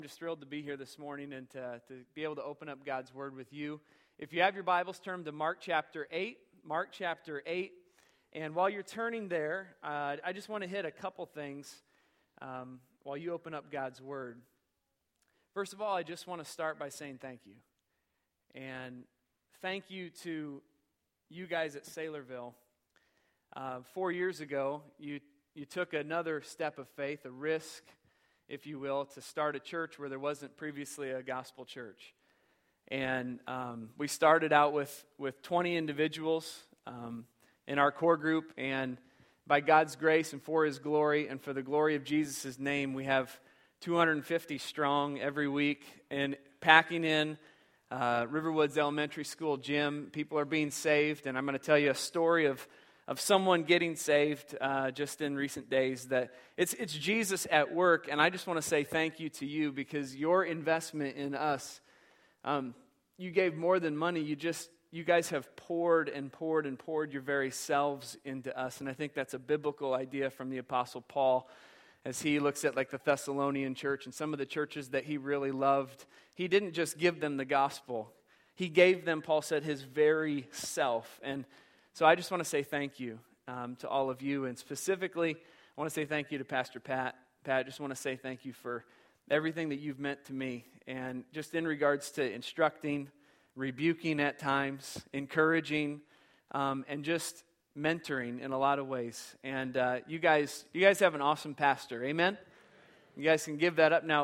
I'm just thrilled to be here this morning and to be able to open up God's Word with you. If you have your Bibles, turn to Mark chapter 8. Mark chapter 8. And while you're turning there, I just want to hit a couple things while you open up God's Word. First of all, I just want to start by saying thank you. And thank you to you guys at Saylorville. 4 years ago, you took another step of faith, a risk, if you will, to start a church where there wasn't previously a gospel church. And we started out with 20 individuals in our core group, and by God's grace and for His glory and for the glory of Jesus' name, we have 250 strong every week, and packing in Riverwoods Elementary School gym. People are being saved, and I'm going to tell you a story of someone getting saved just in recent days. That it's Jesus at work, and I just want to say thank you to you because your investment in us, you gave more than money. You guys have poured and poured and poured your very selves into us, and I think that's a biblical idea from the Apostle Paul as he looks at like the Thessalonian church and some of the churches that he really loved. He didn't just give them the gospel. He gave them, Paul said, his very self. And so I just want to say thank you to all of you. And specifically, I want to say thank you to Pastor Pat. Pat, I just want to say thank you for everything that you've meant to me. And just in regards to instructing, rebuking at times, encouraging, and just mentoring in a lot of ways. And you guys have an awesome pastor. Amen? You guys can give that up. Now,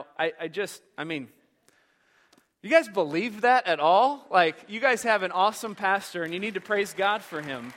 you guys believe that at all? Like, you guys have an awesome pastor, and you need to praise God for him.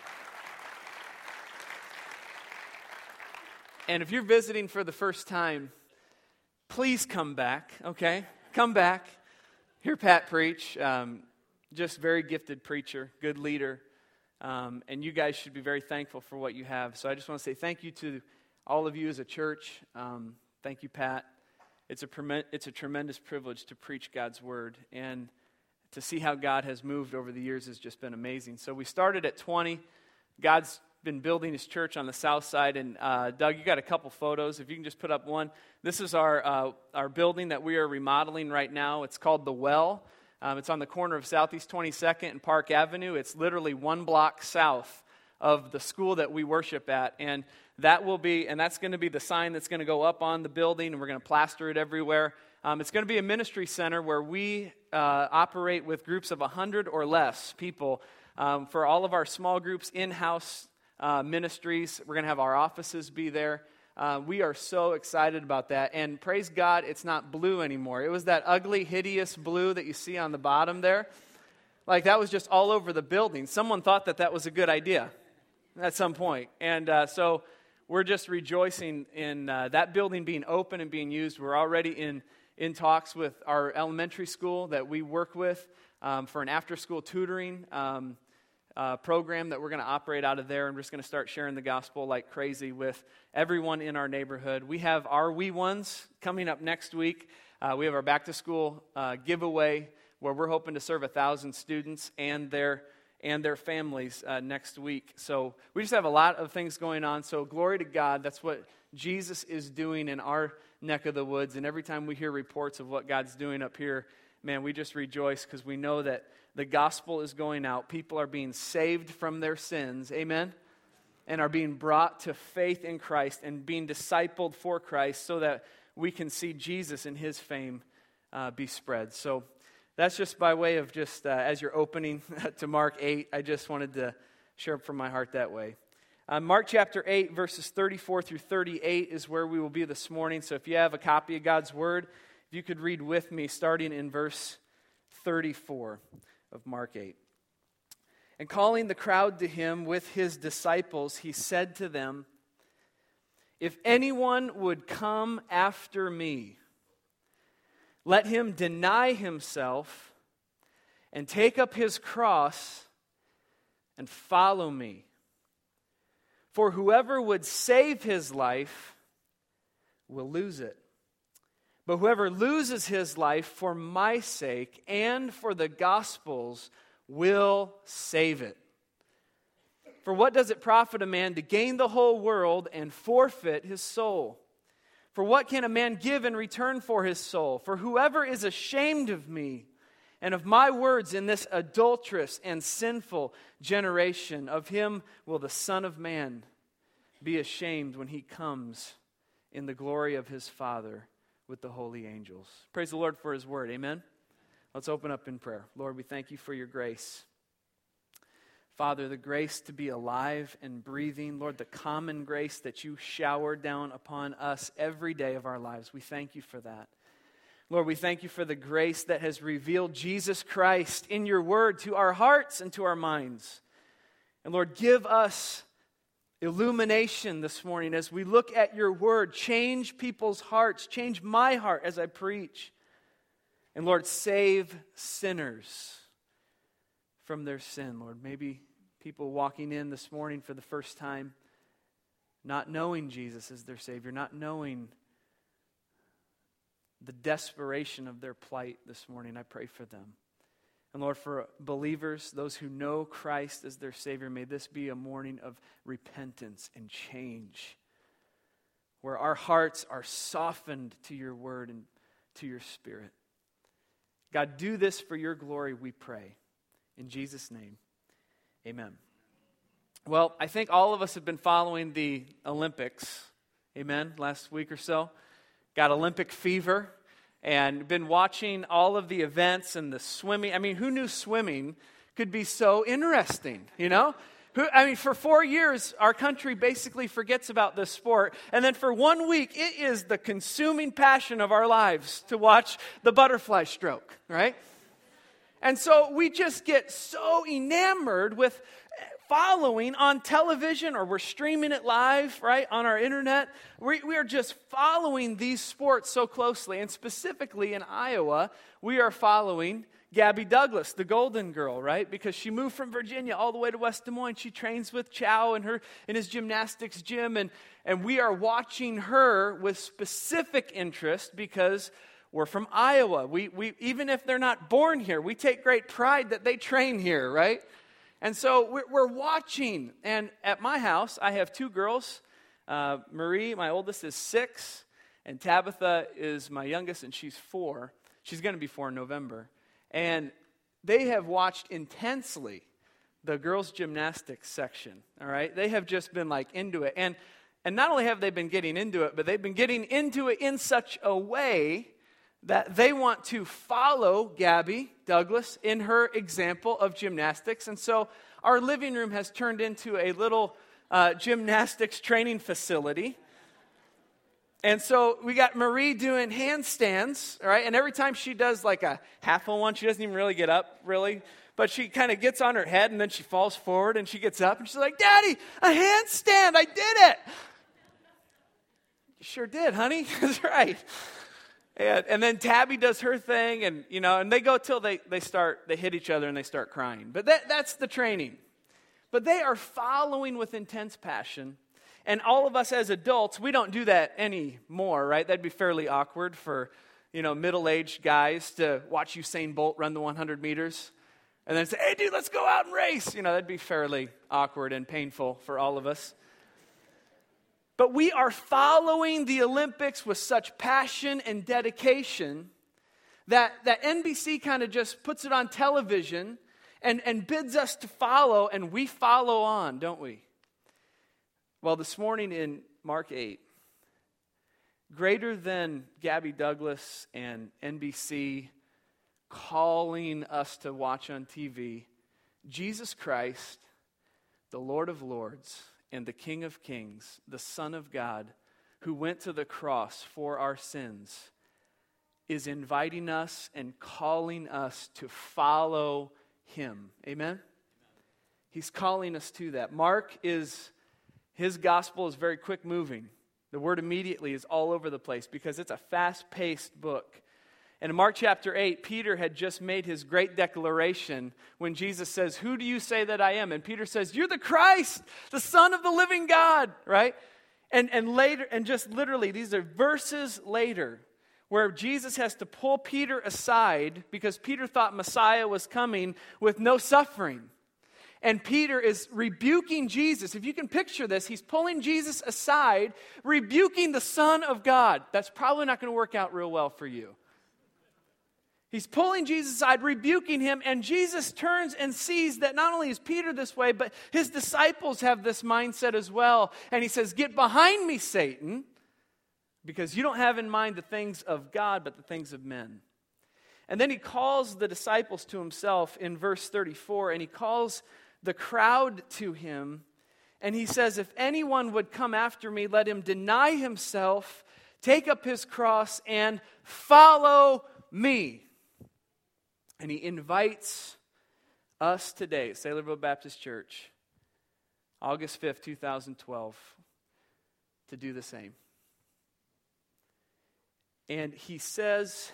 And if you're visiting for the first time, please come back, okay? Come back. Hear Pat preach. Just very gifted preacher, good leader. And you guys should be very thankful for what you have. So I just want to say thank you to all of you as a church. Thank you, Pat. It's a tremendous privilege to preach God's Word, and to see how God has moved over the years has just been amazing. So we started at 20. God's been building His church on the south side, and Doug, you got a couple photos. If you can just put up one. This is our building that we are remodeling right now. It's called The Well. It's on the corner of Southeast 22nd and Park Avenue. It's literally one block south of the school that we worship at, and that's going to be the sign that's going to go up on the building, and we're going to plaster it everywhere. It's going to be a ministry center where we operate with groups of 100 or less people. For all of our small groups, in-house ministries, we're going to have our offices be there. We are so excited about that, and praise God, it's not blue anymore. It was that ugly, hideous blue that you see on the bottom there. Like, that was just all over the building. Someone thought that was a good idea at some point, and so we're just rejoicing in that building being open and being used. We're already in talks with our elementary school that we work with for an after-school tutoring program that we're going to operate out of there, and we're just going to start sharing the gospel like crazy with everyone in our neighborhood. We have our Wee Ones coming up next week. We have our back-to-school giveaway where we're hoping to serve 1,000 students and their families next week. So we just have a lot of things going on. So glory to God. That's what Jesus is doing in our neck of the woods. And every time we hear reports of what God's doing up here, man, we just rejoice because we know that the gospel is going out. People are being saved from their sins. Amen? And are being brought to faith in Christ and being discipled for Christ so that we can see Jesus and His fame be spread. So that's just by way of just as you're opening to Mark 8, I just wanted to share from my heart that way. Mark chapter 8, verses 34 through 38 is where we will be this morning. So if you have a copy of God's Word, if you could read with me starting in verse 34 of Mark 8. And calling the crowd to Him with His disciples, He said to them, "If anyone would come after me, let him deny himself and take up his cross and follow me. For whoever would save his life will lose it. But whoever loses his life for my sake and for the gospel's will save it. For what does it profit a man to gain the whole world and forfeit his soul? For what can a man give in return for his soul? For whoever is ashamed of me and of my words in this adulterous and sinful generation, of him will the Son of Man be ashamed when he comes in the glory of his Father with the holy angels. Praise the Lord for his word. Amen. Let's open up in prayer. Lord, we thank you for your grace. Father, the grace to be alive and breathing. Lord, the common grace that you shower down upon us every day of our lives. We thank you for that. Lord, we thank you for the grace that has revealed Jesus Christ in your word to our hearts and to our minds. And Lord, give us illumination this morning as we look at your word. Change people's hearts. Change my heart as I preach. And Lord, save sinners from their sin, Lord. Maybe people walking in this morning for the first time, not knowing Jesus as their Savior, not knowing the desperation of their plight this morning. I pray for them. And Lord, for believers, those who know Christ as their Savior, may this be a morning of repentance and change, where our hearts are softened to your word and to your Spirit. God, do this for your glory, we pray. In Jesus' name, amen. Well, I think all of us have been following the Olympics, amen, last week or so. Got Olympic fever and been watching all of the events and the swimming. I mean, who knew swimming could be so interesting, you know? For 4 years, our country basically forgets about this sport. And then for 1 week, it is the consuming passion of our lives to watch the butterfly stroke, right? And so we just get so enamored with following on television, or we're streaming it live, right, on our internet. We are just following these sports so closely. And specifically in Iowa, we are following Gabby Douglas, the Golden Girl, right? Because she moved from Virginia all the way to West Des Moines. She trains with Chow in his gymnastics gym. And we are watching her with specific interest because we're from Iowa. We even if they're not born here, we take great pride that they train here, right? And so we're watching. And at my house, I have 2 girls. Marie, my oldest, is 6. And Tabitha is my youngest, and she's 4. She's going to be 4 in November. And they have watched intensely the girls' gymnastics section, all right? They have just been like into it. And not only have they been getting into it, but they've been getting into it in such a way that they want to follow Gabby Douglas in her example of gymnastics. And so our living room has turned into a little gymnastics training facility. And so we got Marie doing handstands, all right? And every time she does like a half of one, she doesn't even really get up, really. But she kind of gets on her head, and then she falls forward, and she gets up, and she's like, "Daddy, a handstand, I did it." You sure did, honey. That's right. And then Tabby does her thing, and they go till they hit each other and they start crying. But that's the training. But they are following with intense passion. And all of us as adults, we don't do that anymore, right? That'd be fairly awkward for, middle-aged guys to watch Usain Bolt run the 100 meters and then say, "Hey, dude, let's go out and race." That'd be fairly awkward and painful for all of us. But we are following the Olympics with such passion and dedication that NBC kind of just puts it on television and bids us to follow, and we follow on, don't we? Well, this morning in Mark 8, greater than Gabby Douglas and NBC calling us to watch on TV, Jesus Christ, the Lord of Lords, and the King of Kings, the Son of God, who went to the cross for our sins, is inviting us and calling us to follow him. Amen? He's calling us to that. His gospel is very quick moving. The word immediately is all over the place because it's a fast-paced book. And in Mark chapter 8, Peter had just made his great declaration when Jesus says, "Who do you say that I am?" And Peter says, "You're the Christ, the Son of the living God," right? And later, and just literally, these are verses later, where Jesus has to pull Peter aside because Peter thought Messiah was coming with no suffering. and Peter is rebuking Jesus. If you can picture this, he's pulling Jesus aside, rebuking the Son of God. That's probably not going to work out real well for you. He's pulling Jesus aside, rebuking him, and Jesus turns and sees that not only is Peter this way, but his disciples have this mindset as well. And he says, "Get behind me, Satan, because you don't have in mind the things of God, but the things of men." And then he calls the disciples to himself in verse 34, and he calls the crowd to him, and he says, "If anyone would come after me, let him deny himself, take up his cross, and follow me." And he invites us today, Saylorville Baptist Church, August 5th, 2012, to do the same. And he says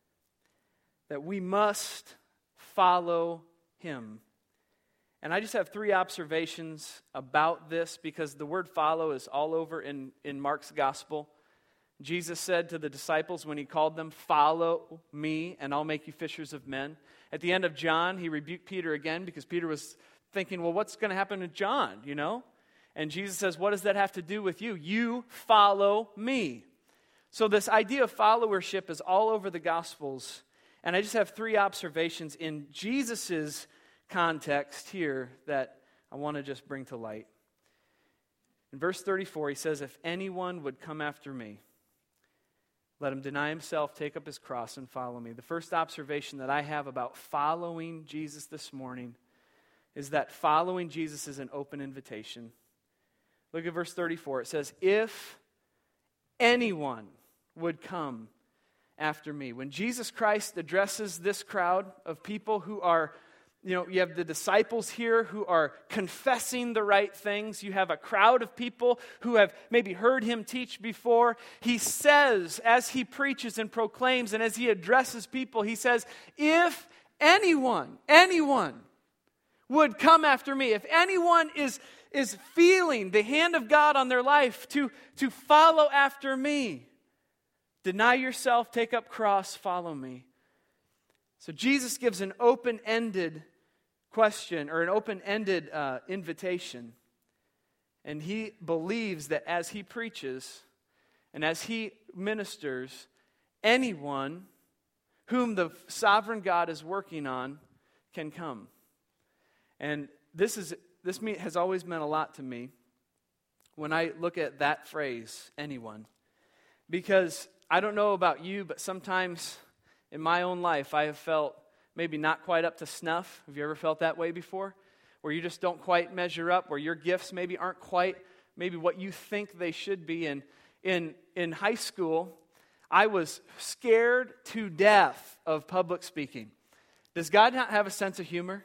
that we must follow him. And I just have 3 observations about this because the word follow is all over in Mark's gospel. Jesus said to the disciples when he called them, "Follow me and I'll make you fishers of men." At the end of John, he rebuked Peter again because Peter was thinking, well, what's going to happen to John, you know? And Jesus says, what does that have to do with you? You follow me. So this idea of followership is all over the Gospels. And I just have 3 observations in Jesus' context here that I want to just bring to light. In verse 34, he says, "If anyone would come after me, let him deny himself, take up his cross, and follow me." The first observation that I have about following Jesus this morning is that following Jesus is an open invitation. Look at verse 34. It says, "If anyone would come after me." When Jesus Christ addresses this crowd of people who are, you have the disciples here who are confessing the right things. You have a crowd of people who have maybe heard him teach before. He says, as he preaches and proclaims and as he addresses people, he says, if anyone would come after me, if anyone is feeling the hand of God on their life to follow after me, deny yourself, take up cross, follow me. So Jesus gives an open-ended question or an open-ended invitation. And he believes that as he preaches and as he ministers, anyone whom the sovereign God is working on can come. And this has always meant a lot to me when I look at that phrase, anyone. Because I don't know about you, but sometimes in my own life, I have felt maybe not quite up to snuff. Have you ever felt that way before? Where you just don't quite measure up, where your gifts maybe aren't quite maybe what you think they should be. And in high school, I was scared to death of public speaking. Does God not have a sense of humor?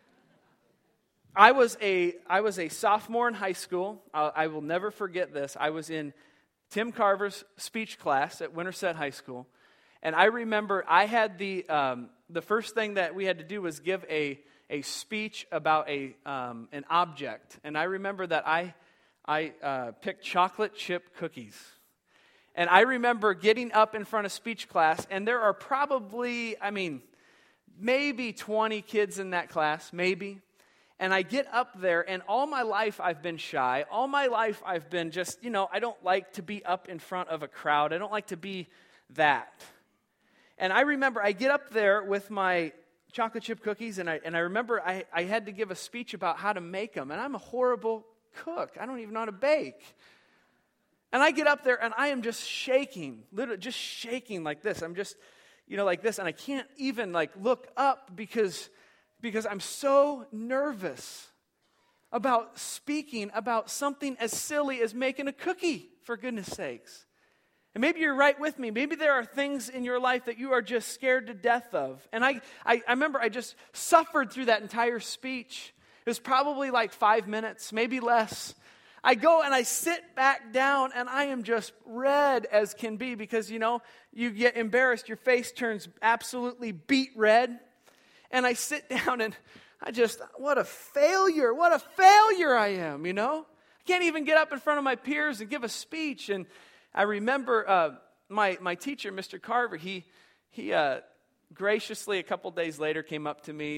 I was a sophomore in high school. I will never forget this. I was in Tim Carver's speech class at Winterset High School. And I remember I had the first thing that we had to do was give a speech about an object. And I remember that I picked chocolate chip cookies. And I remember getting up in front of speech class, and there are probably, maybe 20 kids in that class, maybe. And I get up there, and all my life I've been shy. All my life I've been just, I don't like to be up in front of a crowd. I don't like to be that. And I remember I get up there with my chocolate chip cookies, and I remember I had to give a speech about how to make them. And I'm a horrible cook. I don't even know how to bake. And I get up there, and I am just shaking, literally just shaking like this. I'm just, like this. And I can't even, look up because I'm so nervous about speaking about something as silly as making a cookie, for goodness sakes. And maybe you're right with me. Maybe there are things in your life that you are just scared to death of. And I remember I just suffered through that entire speech. It was probably 5 minutes, maybe less. I go and I sit back down, and I am just red as can be because, you get embarrassed. Your face turns absolutely beet red. And I sit down, and what a failure I am, I can't even get up in front of my peers and give a speech. And I remember my teacher, Mr. Carver, he graciously a couple days later came up to me, and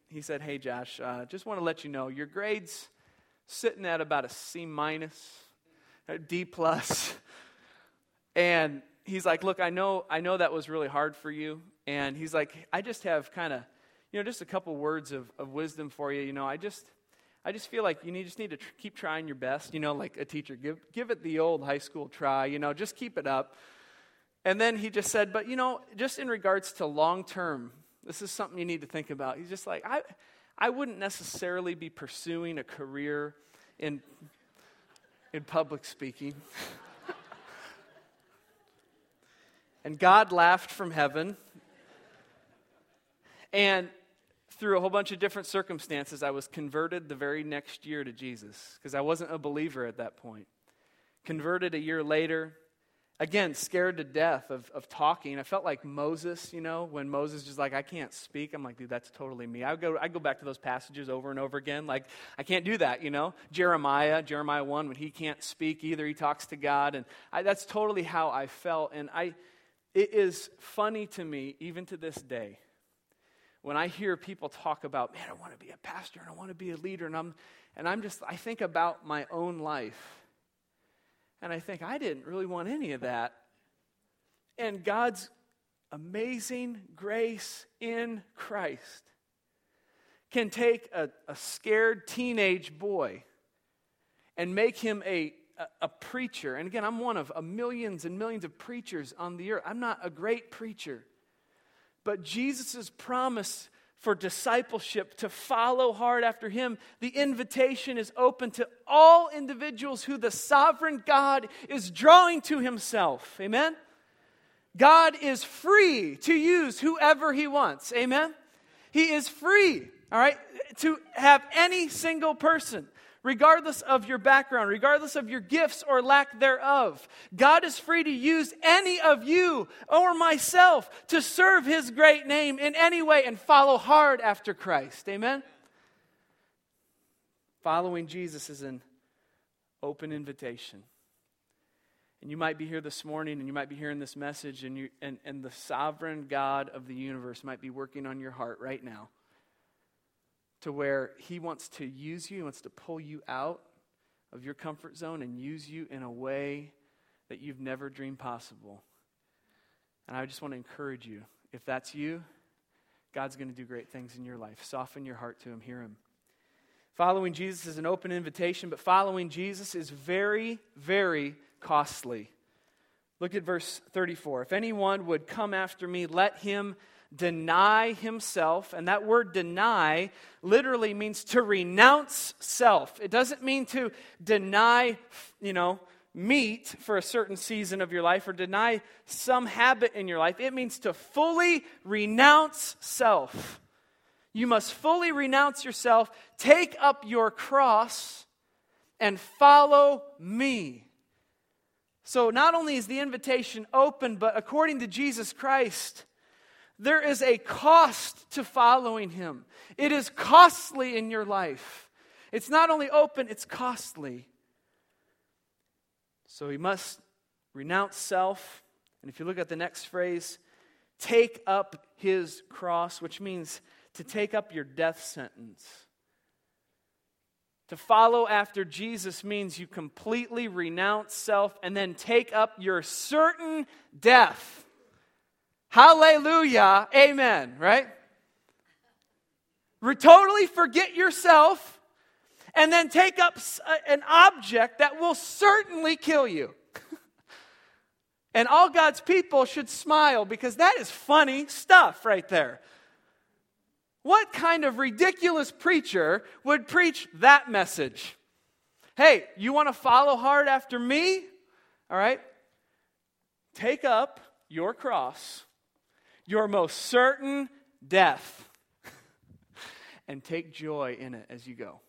he said, "Hey, Josh, just want to let you know, your grade's sitting at about a C minus, a D plus." And he's like, "Look, I know that was really hard for you." And he's like, "I just have kind of, just a couple words of wisdom for you. I just feel like you just need to keep trying your best. Like a teacher, give it the old high school try. Just keep it up." And then he just said, "But just in regards to long term, this is something you need to think about." He's just like, I wouldn't necessarily be pursuing a career in public speaking." And God laughed from heaven. And through a whole bunch of different circumstances, I was converted the very next year to Jesus, because I wasn't a believer at that point. Converted a year later. Again, scared to death of talking. I felt like Moses, when Moses just like, "I can't speak." I'm like, dude, that's totally me. I go back to those passages over and over again. Like, I can't do that, Jeremiah 1, when he can't speak either, he talks to God. And that's totally how I felt. And it is funny to me, even to this day, when I hear people talk about, "Man, I want to be a pastor and I want to be a leader," and I think about my own life. And I think, I didn't really want any of that. And God's amazing grace in Christ can take a scared teenage boy and make him a preacher. And again, I'm one of millions and millions of preachers on the earth. I'm not a great preacher. But Jesus' promise for discipleship, to follow hard after him, the invitation is open to all individuals who the sovereign God is drawing to himself. Amen? God is free to use whoever he wants. Amen? He is free, all right, to have any single person, regardless of your background, regardless of your gifts or lack thereof. God is free to use any of you or myself to serve his great name in any way and follow hard after Christ. Amen? Following Jesus is an open invitation. And you might be here this morning and you might be hearing this message, and the sovereign God of the universe might be working on your heart right now, to where he wants to use you, he wants to pull you out of your comfort zone and use you in a way that you've never dreamed possible. And I just want to encourage you, if that's you, God's going to do great things in your life. Soften your heart to him, hear him. Following Jesus is an open invitation, but following Jesus is very, very costly. Look at verse 34. "If anyone would come after me, let him deny himself." And that word deny literally means to renounce self. It doesn't mean to deny, meat for a certain season of your life or deny some habit in your life. It means to fully renounce self. You must fully renounce yourself, take up your cross, and follow me. So not only is the invitation open, but according to Jesus Christ, there is a cost to following him. It is costly in your life. It's not only open, it's costly. So he must renounce self. And if you look at the next phrase, take up his cross, which means to take up your death sentence. To follow after Jesus means you completely renounce self and then take up your certain death. Hallelujah, amen, right? Totally forget yourself and then take up an object that will certainly kill you. And all God's people should smile, because that is funny stuff right there. What kind of ridiculous preacher would preach that message? Hey, you want to follow hard after me? All right? Take up your cross, your most certain death, and take joy in it as you go.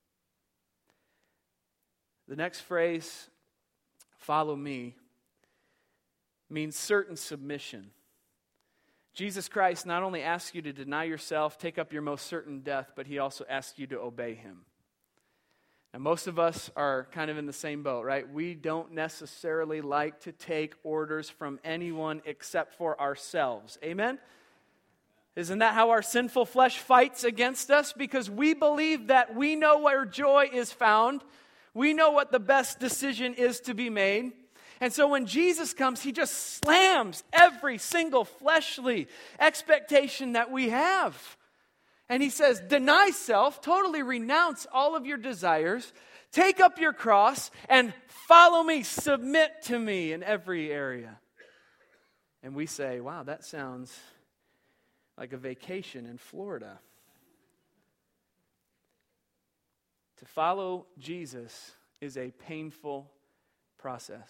The next phrase, follow me, means certain submission. Jesus Christ not only asks you to deny yourself, take up your most certain death, but he also asks you to obey him. Now, most of us are kind of in the same boat, right? We don't necessarily like to take orders from anyone except for ourselves. Amen? Isn't that how our sinful flesh fights against us? Because we believe that we know where joy is found. We know what the best decision is to be made. And so when Jesus comes, he just slams every single fleshly expectation that we have. And he says, deny self, totally renounce all of your desires, take up your cross, and follow me, submit to me in every area. And we say, wow, that sounds like a vacation in Florida. To follow Jesus is a painful process.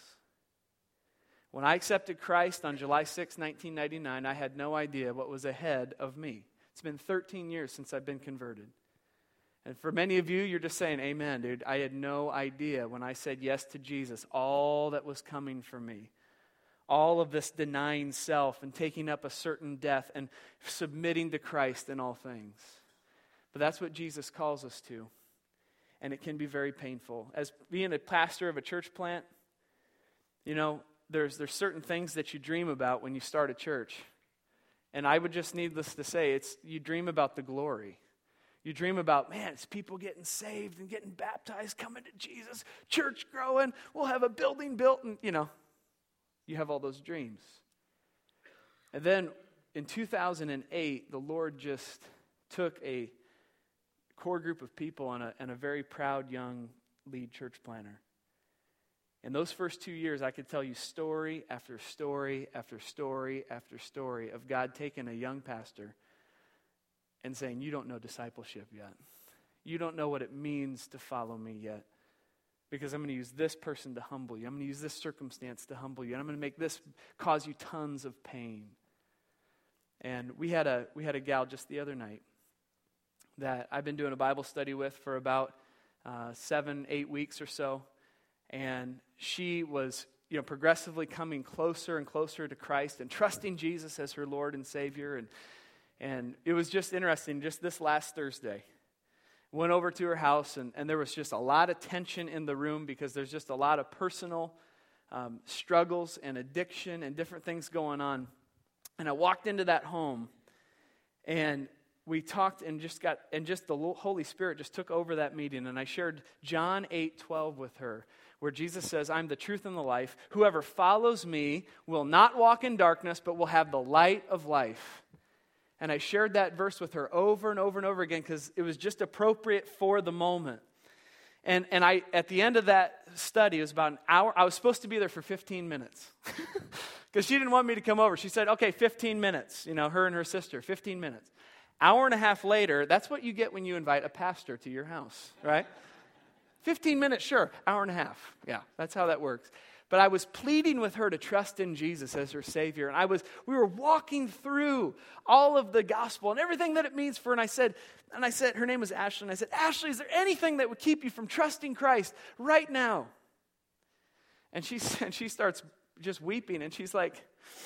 When I accepted Christ on July 6, 1999, I had no idea what was ahead of me. It's been 13 years since I've been converted. And for many of you, you're just saying, amen, dude. I had no idea when I said yes to Jesus, all that was coming for me. All of this denying self and taking up a certain death and submitting to Christ in all things. But that's what Jesus calls us to. And it can be very painful. As being a pastor of a church plant, you know, there's certain things that you dream about when you start a church. And I would just needless to say, you dream about the glory. You dream about, man, it's people getting saved and getting baptized, coming to Jesus, church growing, we'll have a building built, and, you know, you have all those dreams. And then in 2008, the Lord just took a core group of people and a very proud young lead church planter. In those first 2 years, I could tell you story after story after story after story of God taking a young pastor and saying, you don't know discipleship yet. You don't know what it means to follow me yet. Because I'm going to use this person to humble you. I'm going to use this circumstance to humble you. And I'm going to make this cause you tons of pain. And we had a gal just the other night that I've been doing a Bible study with for about 7-8 weeks or so. And she was, progressively coming closer and closer to Christ and trusting Jesus as her Lord and Savior. And it was just interesting. Just this last Thursday, went over to her house, and there was just a lot of tension in the room because there's just a lot of personal struggles and addiction and different things going on. And I walked into that home, and we talked and just the Holy Spirit just took over that meeting. And I shared John 8:12 with her, where Jesus says, I'm the truth and the life. Whoever follows me will not walk in darkness, but will have the light of life. And I shared that verse with her over and over and over again because it was just appropriate for the moment. And I, at the end of that study, it was about an hour. I was supposed to be there for 15 minutes because she didn't want me to come over. She said, okay, 15 minutes, her and her sister, 15 minutes. Hour and a half later, that's what you get when you invite a pastor to your house, right? 15 minutes, sure. Hour and a half. Yeah, that's how that works. But I was pleading with her to trust in Jesus as her Savior. And we were walking through all of the gospel and everything that it means for her. And I said, her name was Ashley. And I said, Ashley, is there anything that would keep you from trusting Christ right now? And she starts just weeping. And she's like,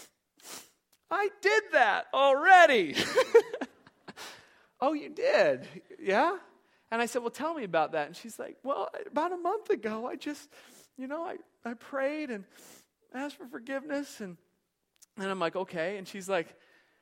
I did that already. Oh, you did? Yeah? And I said, well, tell me about that. And she's like, well, about a month ago, I just, I prayed and asked for forgiveness. And I'm like, okay. And she's like,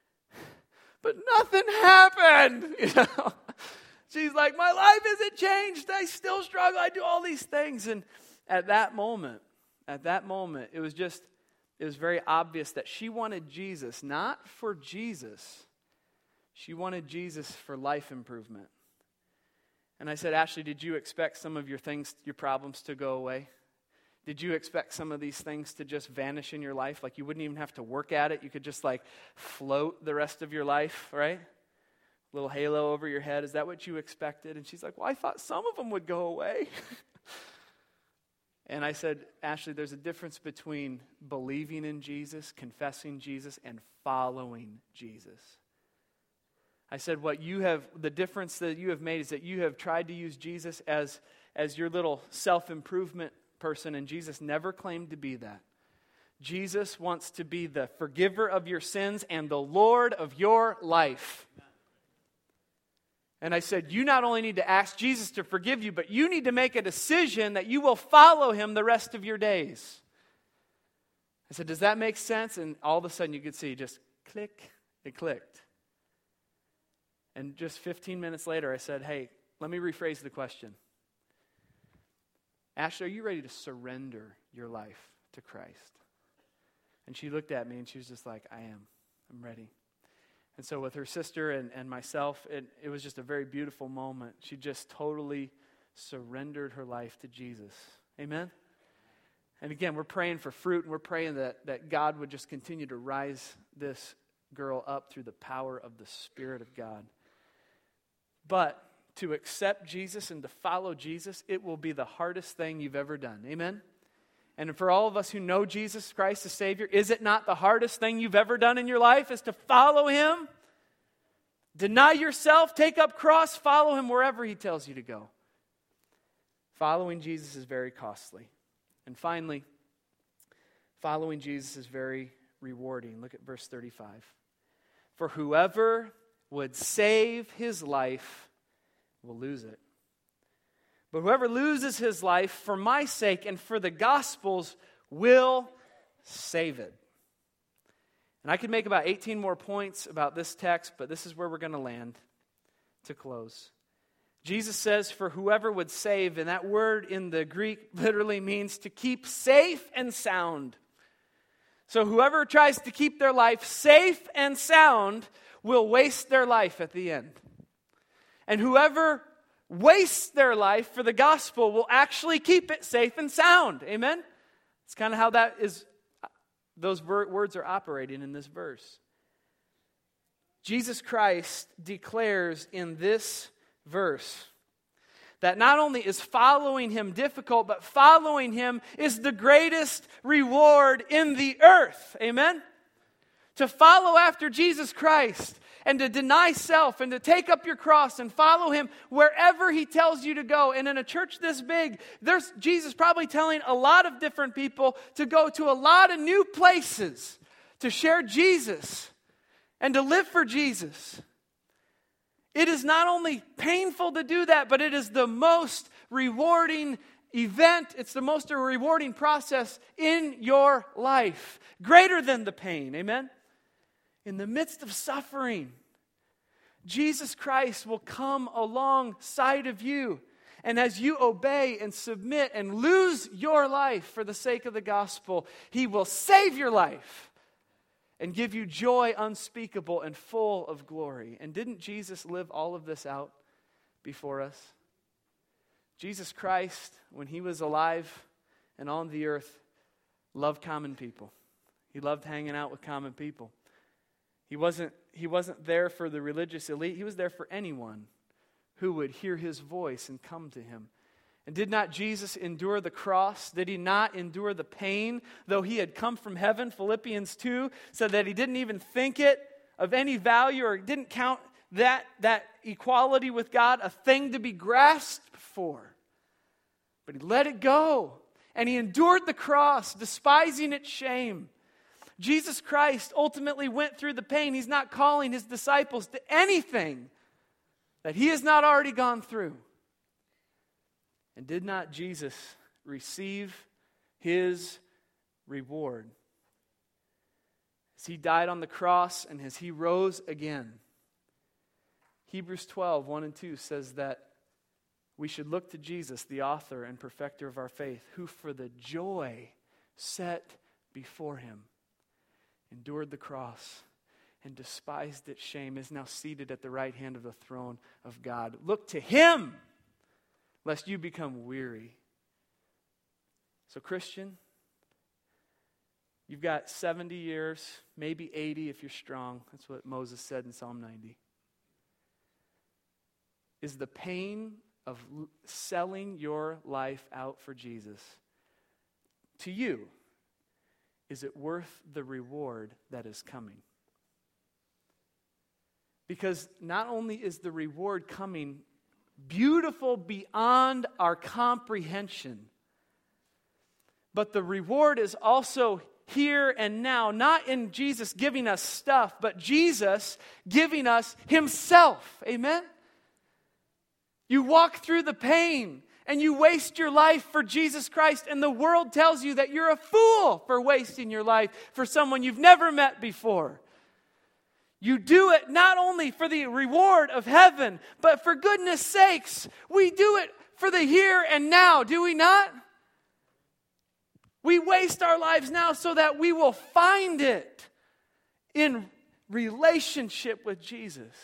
but nothing happened. She's like, my life isn't changed. I still struggle. I do all these things. And at that moment, it was very obvious that she wanted Jesus, not for Jesus. She wanted Jesus for life improvement. And I said, Ashley, did you expect some of your problems to go away? Did you expect some of these things to just vanish in your life? Like you wouldn't even have to work at it. You could just float the rest of your life, right? Little halo over your head. Is that what you expected? And she's like, well, I thought some of them would go away. And I said, Ashley, there's a difference between believing in Jesus, confessing Jesus, and following Jesus. I said, the difference that you have made is that you have tried to use Jesus as your little self-improvement person, and Jesus never claimed to be that. Jesus wants to be the forgiver of your sins and the Lord of your life. And I said, you not only need to ask Jesus to forgive you, but you need to make a decision that you will follow him the rest of your days. I said, does that make sense? And all of a sudden you could see just click, it clicked. And just 15 minutes later, I said, hey, let me rephrase the question. Ashley, are you ready to surrender your life to Christ? And she looked at me and she was just like, I am. I'm ready. And so with her sister and myself, it was just a very beautiful moment. She just totally surrendered her life to Jesus. Amen? And again, we're praying for fruit, and we're praying that God would just continue to rise this girl up through the power of the Spirit of God. But to accept Jesus and to follow Jesus, it will be the hardest thing you've ever done. Amen? And for all of us who know Jesus Christ as Savior, is it not the hardest thing you've ever done in your life is to follow Him? Deny yourself, take up cross, follow Him wherever He tells you to go. Following Jesus is very costly. And finally, following Jesus is very rewarding. Look at verse 35. For whoever would save his life will lose it. But whoever loses his life for my sake and for the gospel's will save it. And I could make about 18 more points about this text, but this is where we're going to land to close. Jesus says, for whoever would save, and that word in the Greek literally means to keep safe and sound. So whoever tries to keep their life safe and sound will waste their life at the end. And whoever wastes their life for the gospel will actually keep it safe and sound. Amen? It's kind of how that is. Those words are operating in this verse. Jesus Christ declares in this verse that not only is following Him difficult, but following Him is the greatest reward in the earth. Amen? To follow after Jesus Christ and to deny self and to take up your cross and follow Him wherever He tells you to go. And in a church this big, there's Jesus probably telling a lot of different people to go to a lot of new places to share Jesus and to live for Jesus. It is not only painful to do that, but it is the most rewarding event. It's the most rewarding process in your life. Greater than the pain. Amen? In the midst of suffering, Jesus Christ will come alongside of you. And as you obey and submit and lose your life for the sake of the gospel, He will save your life and give you joy unspeakable and full of glory. And didn't Jesus live all of this out before us? Jesus Christ, when He was alive and on the earth, loved common people. He loved hanging out with common people. He wasn't there for the religious elite. He was there for anyone who would hear His voice and come to Him. And did not Jesus endure the cross? Did He not endure the pain, though He had come from heaven? Philippians 2 said that He didn't even think it of any value or didn't count that equality with God a thing to be grasped for. But He let it go. And He endured the cross, despising its shame. Jesus Christ ultimately went through the pain. He's not calling His disciples to anything that He has not already gone through. And did not Jesus receive His reward as He died on the cross and as He rose again? Hebrews 12, 1 and 2 says that we should look to Jesus, the author and perfecter of our faith, who for the joy set before Him endured the cross and despised its shame, is now seated at the right hand of the throne of God. Look to Him, lest you become weary. So Christian, you've got 70 years, maybe 80 if you're strong. That's what Moses said in Psalm 90. Is the pain of selling your life out for Jesus, to you, is it worth the reward that is coming? Because not only is the reward coming beautiful beyond our comprehension, but the reward is also here and now, not in Jesus giving us stuff, but Jesus giving us Himself. Amen? You walk through the pain and you waste your life for Jesus Christ, and the world tells you that you're a fool for wasting your life for someone you've never met before. You do it not only for the reward of heaven, but for goodness sakes, we do it for the here and now, do we not? We waste our lives now so that we will find it in relationship with Jesus.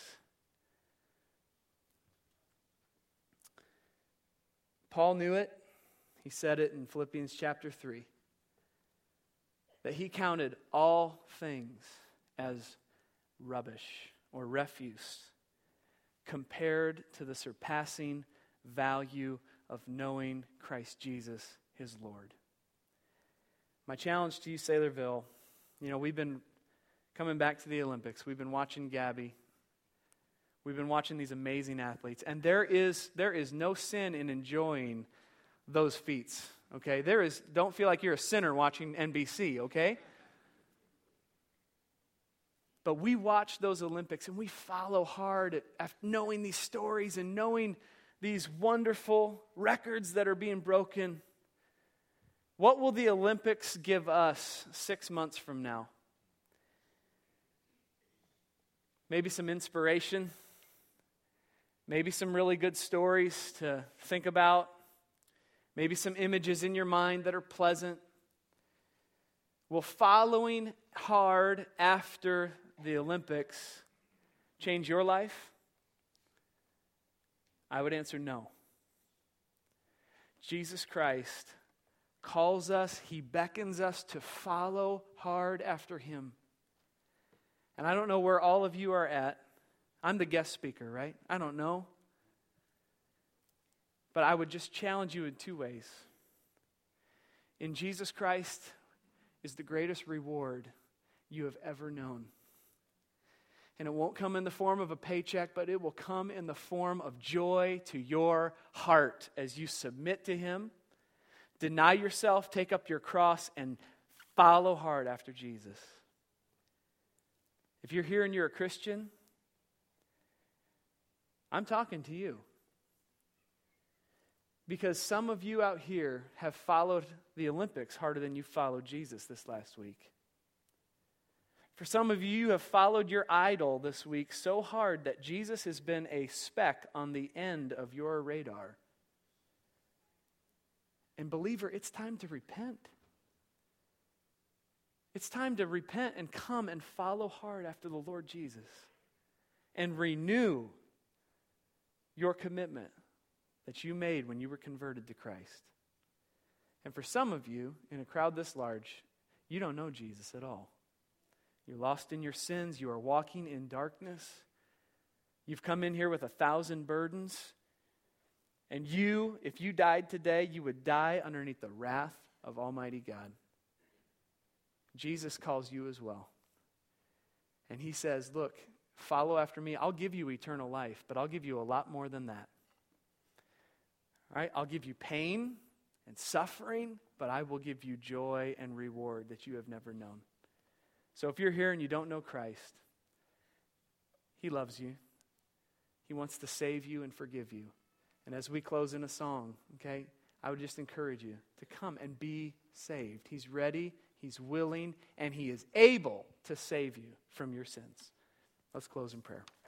Paul knew it. He said it in Philippians chapter 3. That he counted all things as rubbish or refuse compared to the surpassing value of knowing Christ Jesus, his Lord. My challenge to you, Saylorville, we've been coming back to the Olympics. We've been watching Gabby. We've been watching these amazing athletes. And there is no sin in enjoying those feats, okay? Don't feel like you're a sinner watching NBC, okay? But we watch those Olympics and we follow hard at knowing these stories and knowing these wonderful records that are being broken. What will the Olympics give us 6 months from now? Maybe some inspiration. Maybe some really good stories to think about. Maybe some images in your mind that are pleasant. Will following hard after the Olympics change your life? I would answer no. Jesus Christ calls us, he beckons us to follow hard after him. And I don't know where all of you are at. I'm the guest speaker, right? I don't know. But I would just challenge you in 2 ways. In Jesus Christ is the greatest reward you have ever known. And it won't come in the form of a paycheck, but it will come in the form of joy to your heart as you submit to him. Deny yourself, take up your cross, and follow hard after Jesus. If you're here and you're a Christian, I'm talking to you. Because some of you out here have followed the Olympics harder than you followed Jesus this last week. For some of you have followed your idol this week so hard that Jesus has been a speck on the end of your radar. And believer, it's time to repent. It's time to repent and come and follow hard after the Lord Jesus. And renew your commitment that you made when you were converted to Christ. And for some of you, in a crowd this large, you don't know Jesus at all. You're lost in your sins. You are walking in darkness. You've come in here with 1,000 burdens. And if you died today, you would die underneath the wrath of Almighty God. Jesus calls you as well. And he says, look, follow after me. I'll give you eternal life, but I'll give you a lot more than that. All right? I'll give you pain and suffering, but I will give you joy and reward that you have never known. So if you're here and you don't know Christ, he loves you. He wants to save you and forgive you. And as we close in a song, okay, I would just encourage you to come and be saved. He's ready, he's willing, and he is able to save you from your sins. Let's close in prayer.